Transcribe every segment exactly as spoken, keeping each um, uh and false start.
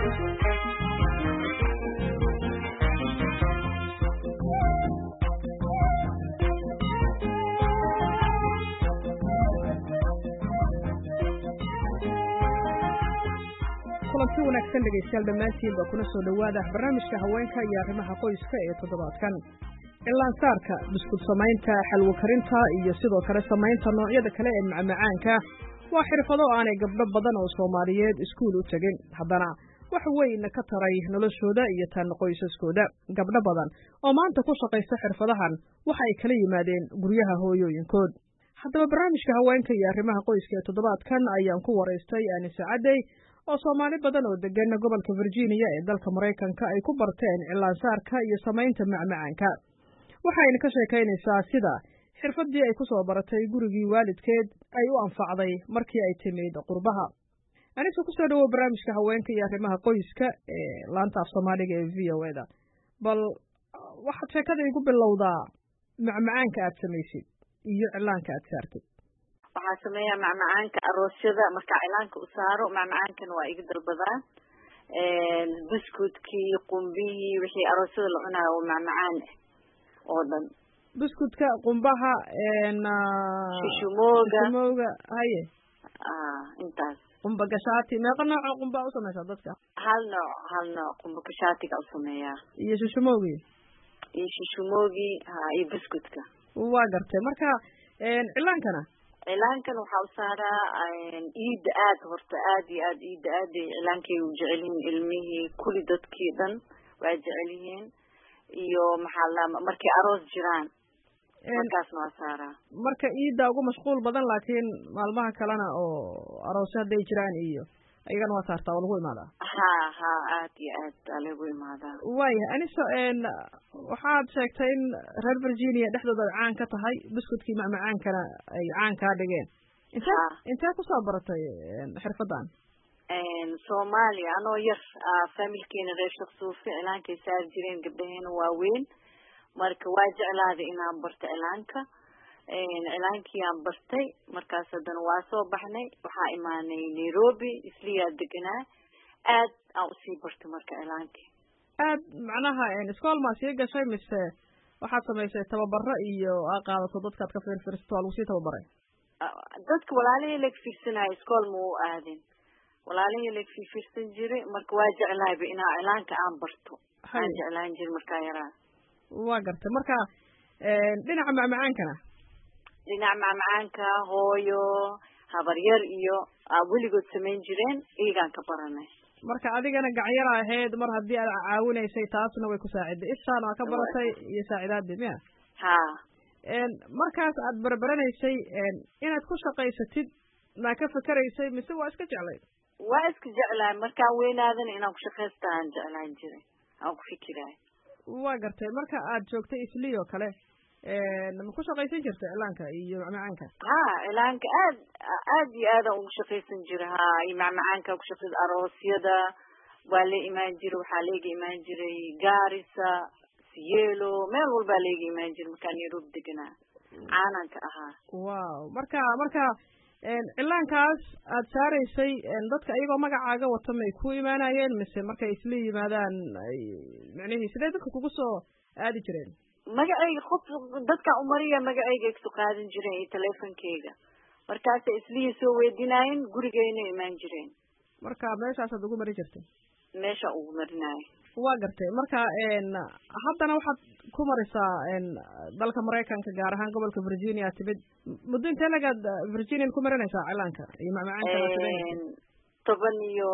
kulanti wanaagsan dhegeystayaal dhammaantiinba kuna soo dhowaada barnaamijka haweenka iyo arrimaha qoyska ee toddobaadkan. Cilaansaarka, biskud samaynta, xalwo karinta iyo sidoo kale samaynta noocyada kale ee macmacaanka waa xirfado aanay gabdho badan oo Soomaaliyeed iskuul u tagin. Haddana wax weyn ka taray noloshooda iyo tan qoysaskooda. Gabdho badan oo maanta ku shaqaysta xirfadahan waxa ay kala yimaadeen guryaha hooyooyinkood. Haddaba barnaamijka haweenka iyo arrimaha qoyska ee toddobaadkan ayaan ku wareystay Anise Caday oo Soomaali badan oo degan gobolka Virginia ee dalka Mareykanka ay ku barteen cilaansaarka iyo samaynta macmacaanka. Waxayna ka sheekaynaysaa sida xirfadii ay ku soo baratay gurigii waalidkeed ay u anfacday markii ay timid qurbaha. Anise ku soo dhawow barnaamijka haweenka iyo arrimaha qoyska ee laanta af Soomaaliga ee V O A da. Bal waxaad sheekada igu bilowdaa macmacaanka aad samaysid iyo cilaanka aad saartay. waxaa sameeyaa macmacaanka aroosyada marka cilaanka u saaro macmacaankana waa iga dalbadaa een buskudkii qumbihii wixii aroosyada la cunaayo oo macmacaan oo dhan buskudka qumbaha een shishumooga shishumooga haye ah intaas qumba gashaati meeqa nooc oo qumba u samaysaa dadka hal nooc hal nooc qumba gashaatiga u sameeyaa iyo shishumoogi iyo shishumoogi ha iyo buskudka waa gartay marka een cilaankana cilaankan waxaa u saaraa iida aad horta aad iyo aad iida aad ay cilaankay u jecel yihiin ilmihii kuli dadkii dhan waa jecel yihiin iyo maxaa la markay aroos jiraan markaasna waa saaraa marka iida ugu mashquul badan laakiin maalmaha kalena oo aroos hadday jiraan iyo ayagana waa saartaa oo lagu imaadaa ha ha aad iyo aad aa lagu imaadaa waaya Anise een waxaad sheegtay in reer Virginia dhexdooda ay caan ka tahay buskudkii macmacaankana ay caan ka dhigeen inta inta ku soo baratay xirfadan een Soomaaliya anoo yar familkeena reer Shaqsuufi cilaankay saar jireen gabdhaheena waaweyn marka waa jeclaaday inaan barto cilaanka een cilaankii aan bartay markaas haddana waa soo baxnay waxaa imaanay Nairobi isliyaa deganaa aad aan usii bartay marka cilaankii aad macnaha een iskool ma sii gashay mise waxaad samaysay tababaro iyo aad qaadato dadkaad ka fiirfiirsato lagu sii tababaray dadka walaalihii la fiirsanay iskool ma u aadin walaalihii la fiirsan jiray marka waa jeclaayba inaan cilaanka aan barto aan jeclaan jiray markaa yaraa waa gartay marka een dhinaca macmacaankana dhinaca macmacaanka hooyo habar yar iyo weligood samayn jireen iyagaan ka baranay marka adigana gacyar ahayd mar haddii aad caawinaysay taasna way ku saaciday ishaan waa ka baratay iyo saacidaadii miya ha een markaas aad barbaranaysay een inaad ku shaqaysatid ma ka fikiraysay mise waa iska jeclay waa iska jeclaa markaan weynaadana inaan ku shaqaysto aan jeclaan jiray aan ku fikiraay waa gartay marka aad joogtay isliyo kale een ma ku shaqaysan jirtay cilaanka iyo macmacaanka ha cilaanka aad aad iyo aad ugu shaqaysan jiray ha iyo macmacaanka ku shaqeeyay aroosyada waa la imaan jiray waxaa leega imaan jiray Gaarisa Siyeelo meel walba leega imaan jiray markaan Nairobi deganaa caananka ahaa wow marka marka een cilaankaas aad saaraysay een dadka ayagoo magacaaga wata may ku imaanayeen mise markay isla yimaadaan macnaheedu sidee dadka kugu soo aadi jireen magacayga qof dadka umariya magacayga ku qaadan jireen teleefankeyga markaas isliye soo weydinaayeen gurigeyna imaan jireen marka meeshaas aad ugu mari jirtay meesha ugu marinaay waa gartay marka een haddana waxaad ku marisaa een dalka Mareykanka gaar ahaan gobolka Virginia timid muddo intee lagaad Virginia ku marinaysaa cilaanka iyo macmacaanka een toban iyo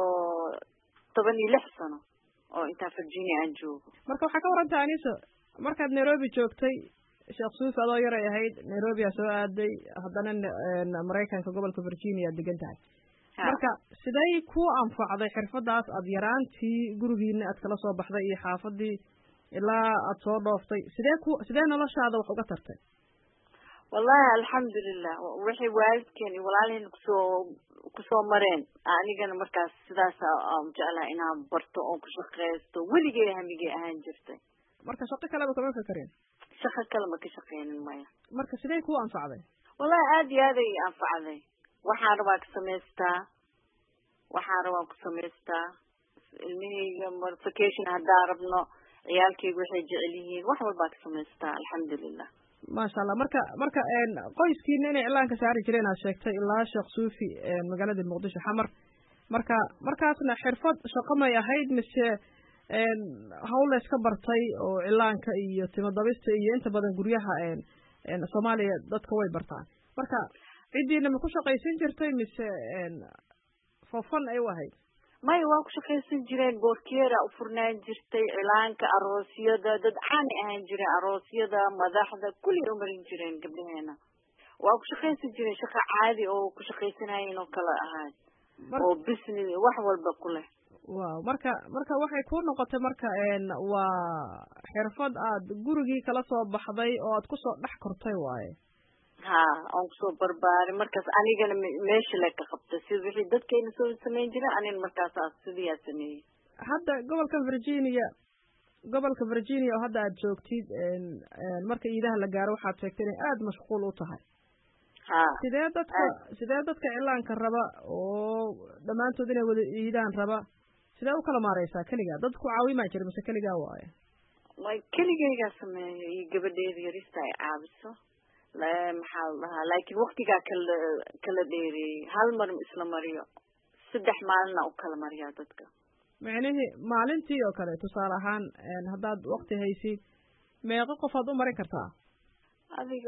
toban iyo lix sano oo inta Virginia aan joogo marka waxaa ka warantaa Anise markaad Nairobi joogtay Shaqsuufi adoo yar ay ahayd Nairobi soo aaday haddana Mareykanka gobolka Virginia degan tahay marka sidee ku anfacday xirfadaas aad yaraantii gurigiina aad kala soo baxday iyo xaafadii ilaa aad soo dhooftay sidee ku sidee noloshaada wax uga tartay wallahi alxamdulillah wixii waalidkeen iyo walaaliheen kusoo kusoo mareen anigana markaas sidaas aan jeclaa inaan barto oo ku shaqeysto weligay hamigay ahaan jirtay marka shaqo kale ba kama fakareen shaqo kale ma ka shaqeynin maya marka sidee ku anfacday wallahi aad iyo aad ay anfacday waxaan rabaa ka samaystaa waxaan rabaa ku samaystaa ilmahayga mar vacation haddaan rabno ciyaalkayga waxay jecel yihiin wax walbaa ka samaystaa alxamdulilah. maasha allah. marka marka qoyskiina inay cilaanka saari jireen aad sheegtay ilaa sheekh suufi magaalada muqdisho xamar, marka markaasna xirfad shaqo may ahayd mise hawl la iska bartay oo cilaanka iyo timadabista iyo inta badan guryaha soomaaliya dadka way bartaan, marka ciddiina ma ku shaqaysan jirtay mise fofan ay u ahayd? maya waa ku shaqaysan jireen, boorkeera u furnaan jirtay, cilaanka aroosyada dad caani ahaan jireen, aroosyada madaxda kulli u marin jireen gabdhaheena. waa ku shaqaysan jireen shaqo caadi oo ku shaqaysanayeen oo kale ahayd oo business wax walba ku leh. waaw marka marka waxay ku noqotay marka waa xirfad aad gurigii kala soo baxday oo aad kusoo dhex kortay waaye. ha aan kusoo barbaaray markaas anigana meesha le ka qabtay sida wixii dadkayna soo samayn jireen anina markaasaas sidiyaa sameeyey. hadda gobolka virginia gobolka virginia oo hadda aad joogtid marka iidaha la gaaro waxaad sheegtay inay aada mashquul u tahay. ha sidee dadka sidee dadka cilaanka raba oo dhammaantood inay wada iidaan raba sidee u kala maareysaa keligaa? dad ku caawimaa jira mise keligaa waaye? way keligaygaa sameeyo iyo gabadheeda yarista ay caabiso la maxaa la dhahaa laakiin waktigaa kala kala dheereeyey hal mar isla mariyo saddex maalina u kala mariyaa dadka. micnihii maalintii oo kale tusaale ahaan haddaad wakti haysid meeqo qof aad u marin kartaa? adiga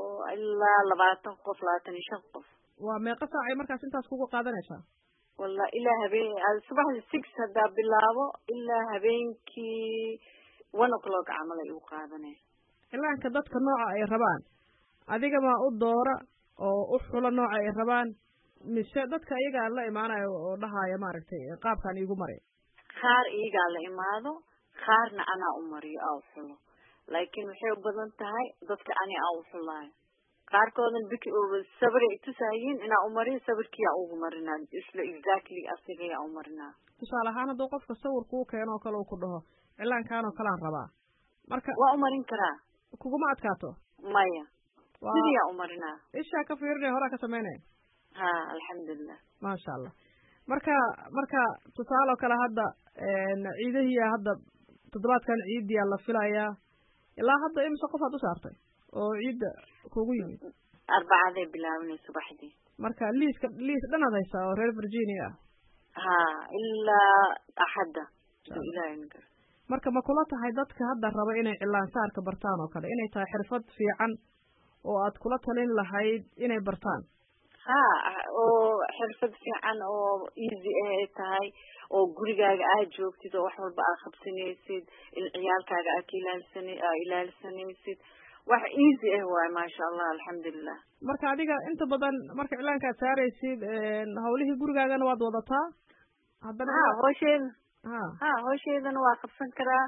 ilaa labaatan qof labaatan iyo shan qof. waa meeqo saacay markaas intaas kugu qaadanaysaa? walla ilaa habeen subaxdii six haddaa bilaabo ilaa habeenkii one o'clock camal ay u qaadanaya. cilaanka dadka nooca ay rabaan adiga maa u doora oo u xula nooca ay rabaan mise dadka iyagaa la imaanayo oo dhahaya maaragtay qaabkaan iigu mari? qaar iyagaa la imaado qaarna anaa u mariyo aa u xulo, laakiin waxay u badan tahay dadka ani aa u xulaayo. qaarkoodan bik sabray tusaayiin inaa u mariyo sabirkiyaa ugu marinaa isla exactly asigayaa u marinaa. tusaale ahaan hadduu qofka sawir kuu keeno oo kale uu ku dhaho cilaankaan oo kalean rabaa marka waa u marin karaa. kuguma adkaato? maya sidiyaa u marinaa. ishaa ka fiirinaya horaa ka samaynaya? ha alxamdulilah. maasha allah. marka marka tusaale oo kale hadda ciidahiya hadda toddobaadkan ciidiyaa la filayaa ilaa hadda imise qof aad u saartay oo ciidda kugu yimid? arbacaday bilaabinay subaxdii. marka liiska liis dhanaad haysaa oo reer virginia ah? ha ilaa axadda ilaahay. marka ma kula tahay dadka hadda raba inay cilaansaarka bartaan oo kale inay tahay xirfad fiican oo aad kula talin lahayd inay bartaan? ha oo xirfad fiican oo easy ay tahay oo gurigaaga aad joogtid oo wax walba aad qabsanaysid in ciyaalkaaga aad ka ilaalsana ilaalisanaysid wax easy ah waay maasha allah alxamdulilah. marka adiga inta badan marka cilaanka aad saaraysid hawlihii gurigaagana waad wadataa haddana? ha hoosheeda ha ha hoosheedana waa qabsan karaa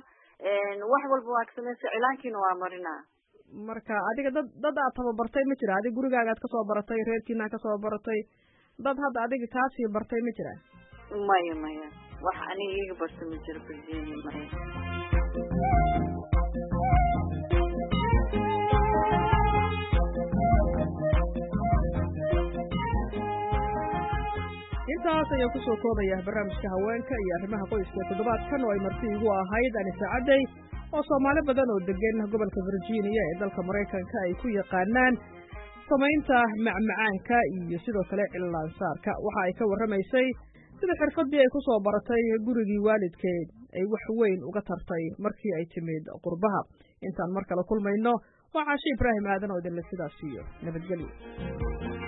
wax walba waa ka samaysa cilaankiina waa marinaa. marka adiga dad dad aad tababartay ma jira? adig gurigaaga aad kasoo baratay reerkiina kasoo baratay dad hadda adiga kaasii bartay ma jira? maya maya wax aniga iga barta ma jiro virginia maya. intaas ayaan kusoo koobaya barnaamijka haweenka iyo arrimaha qoyska ee toddobaadkan oo ay marti igu ahayd anise cadday oo soomaali badan oo degan gobolka virginia ee dalka maraykanka ay ku yaqaanaan samaynta macmacaanka iyo sidoo kale cilaansaarka. waxa ay ka warramaysay sida xirfaddii ay ku soo baratay gurigii waalidkeed ay wax weyn uga tartay markii ay timid qurbaha. intaan mar kale kulmayno waa caashi ibraahim aadan oo idinle sidaas iyo nabadgelyo.